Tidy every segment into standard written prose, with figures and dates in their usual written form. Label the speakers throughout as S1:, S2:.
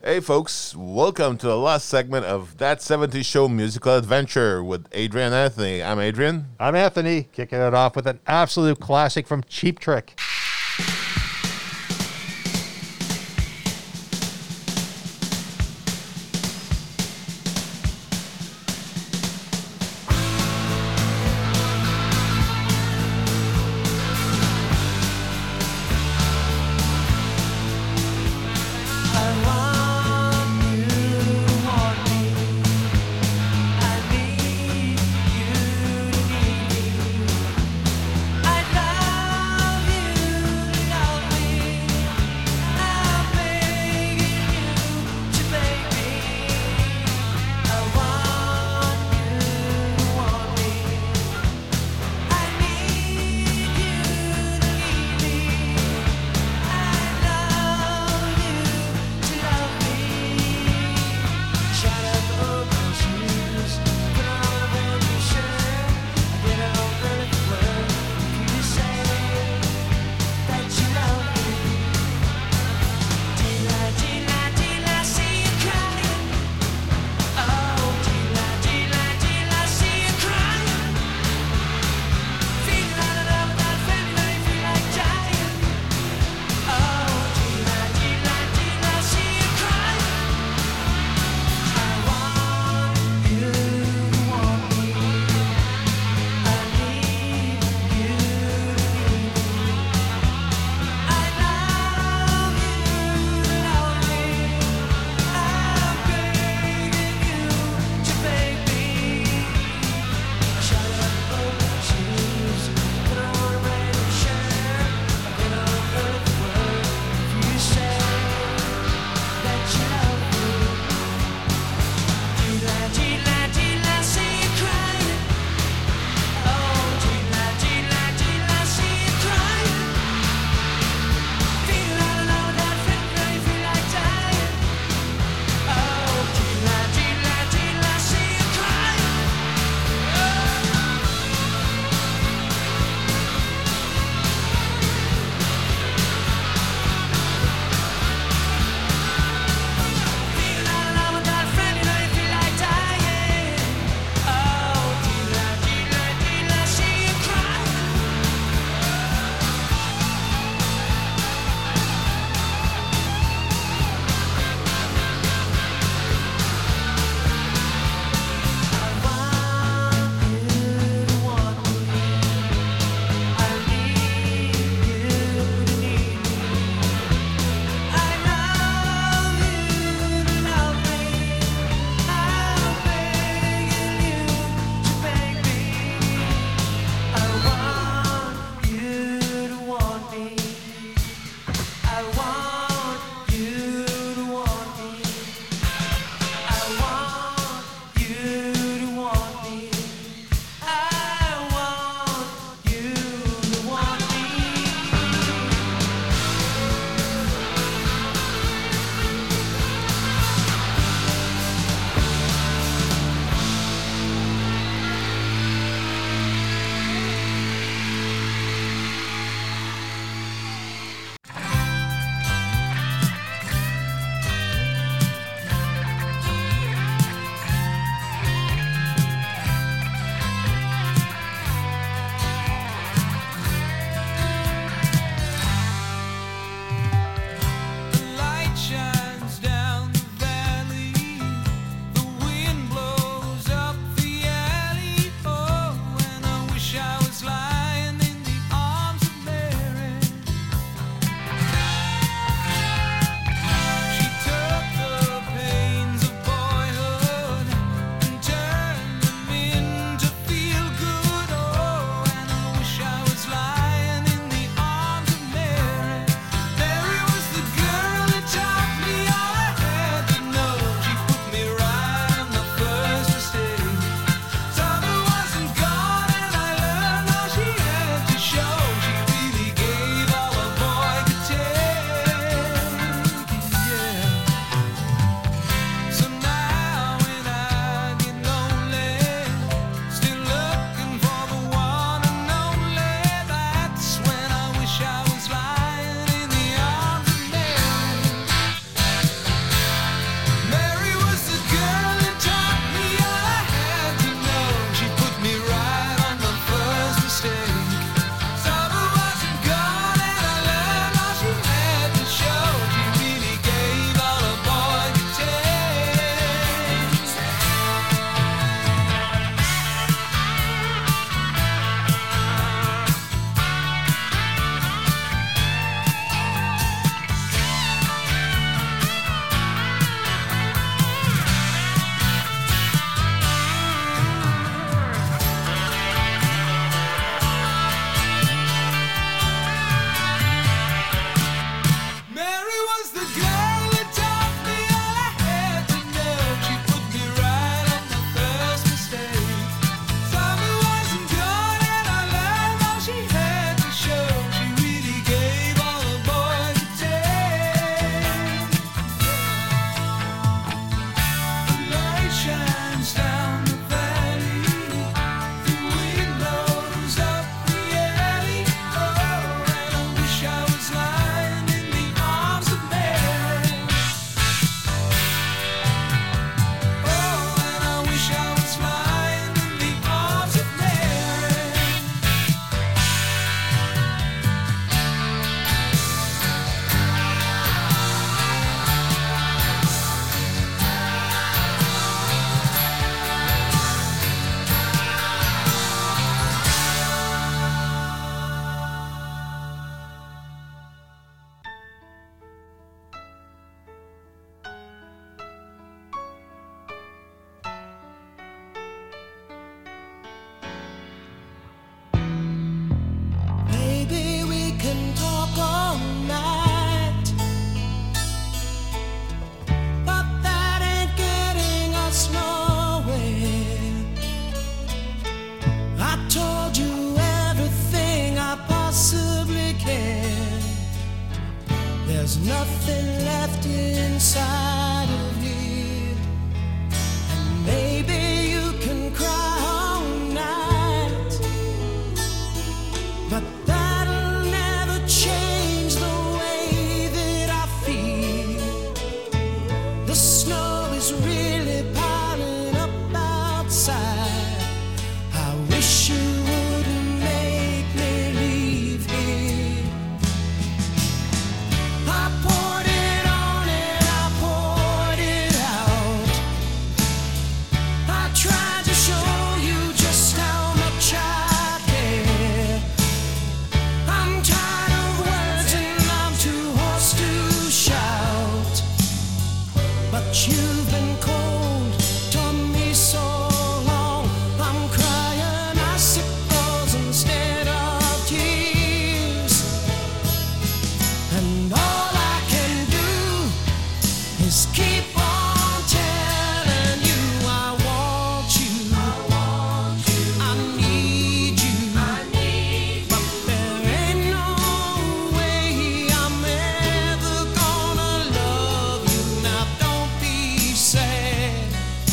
S1: Hey folks, welcome to the last segment of That 70s Show Musical Adventure with Adrian and Anthony. I'm Adrian.
S2: I'm Anthony, kicking it off with an absolute classic from Cheap Trick.
S3: I love you. There's nothing left inside of me, and maybe you can cry all night, but that'll never change the way that I feel. The snow is really piling up outside. I wish you wouldn't make me leave here. I poured it on and I poured it out. I tried to show you just how much I care. I'm tired of words and I'm too hoarse to shout, but you've been cold to me so long. I'm crying icicles instead of tears, and all I can do is keep on telling you I want you, I need you, but there ain't no way I'm ever gonna love you. Now don't be sad,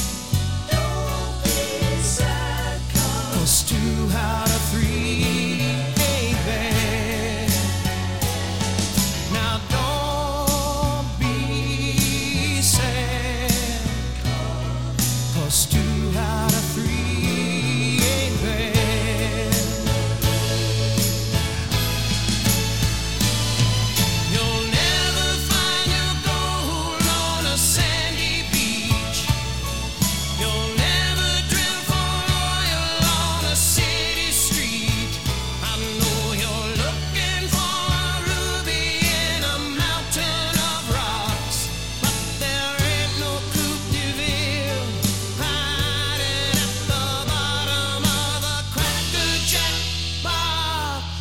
S3: 'cause 2 out of 3 ain't bad. Now don't be sad, 'cause 2 out of 3 ain't bad. You'll never find your gold on a sandy beach. You'll never drill for oil on a city street. I know you're looking for a ruby in a mountain of rocks, but there ain't no Coupe de Ville hiding at the bottom of a Cracker Jack box.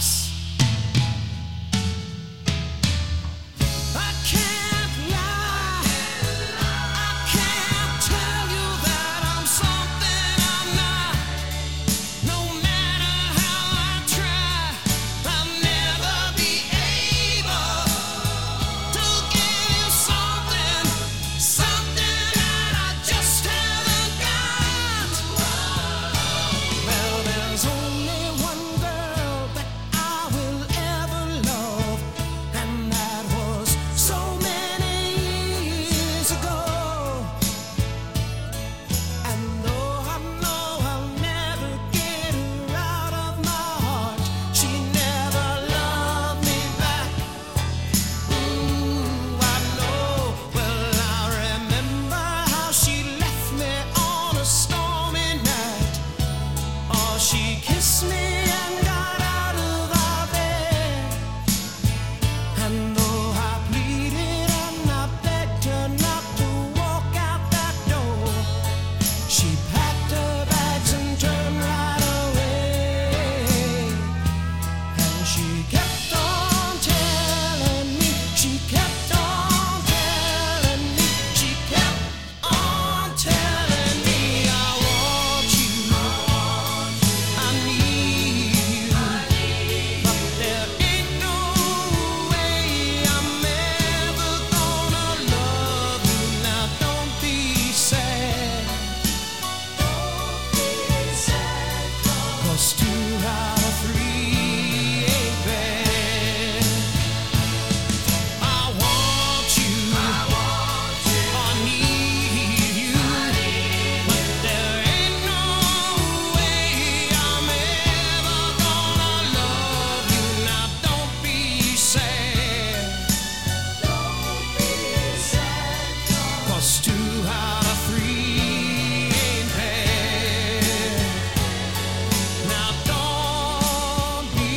S3: I can't lie, I can't tell you that I'm something I'm not. No matter how I try, I'll never be able to give you something that I just haven't got. Well, there's only one girl that I will ever love, and that was so many years ago. And though I know I'll never get her out of my heart, she never loved me back. I know. Well, I remember how she left me on a stormy night. Oh, she kissed me and got out of our bed. And though I pleaded and I begged her not to walk out that door, she packed her bags and turned right away. And she kept on telling me, she kept on telling me, she kept on telling me I want you, I need you, but there ain't no way I'm ever gonna love you. Now don't be sad, 'cause 2 out of 3 ain't bad. I want you, I need you, but there ain't no way I'm ever gonna love you. Now don't be sad, 'cause 2 out of 3 ain't bad. Now don't be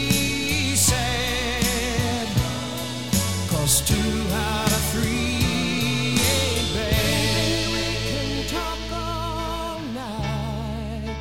S3: sad, 'cause 2 out of 3 ain't bad. We can talk all night,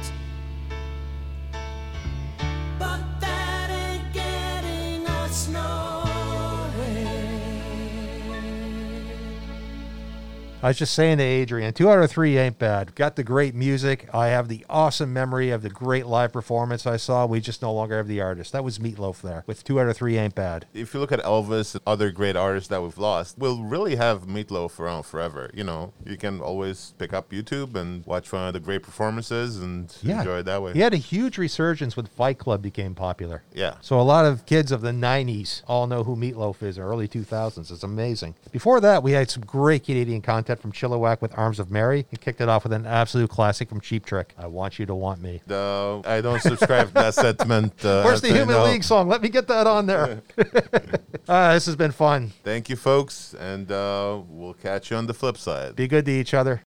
S3: but that ain't getting us nowhere.
S2: I was just saying to Adrian, 2 out of 3 ain't bad. Got the great music. I have the awesome memory of the great live performance I saw. We just no longer have the artist. That was Meatloaf there with 2 out of 3 ain't bad.
S1: If you look at Elvis and other great artists that we've lost, we'll really have Meatloaf around forever. You know, you can always pick up YouTube and watch one of the great performances and enjoy it that way.
S2: He had a huge resurgence when Fight Club became popular.
S1: Yeah.
S2: So a lot of kids of the 90s all know who Meatloaf is, or early 2000s. It's amazing. Before that, we had some great Canadian content from Chilliwack with Arms of Mary. He kicked it off with an absolute classic from Cheap Trick, I Want You to Want Me.
S1: I don't subscribe to that sentiment.
S2: Where's the Human League song? Let me get that on there. This has been fun.
S1: Thank you, folks, and we'll catch you on the flip side.
S2: Be good to each other.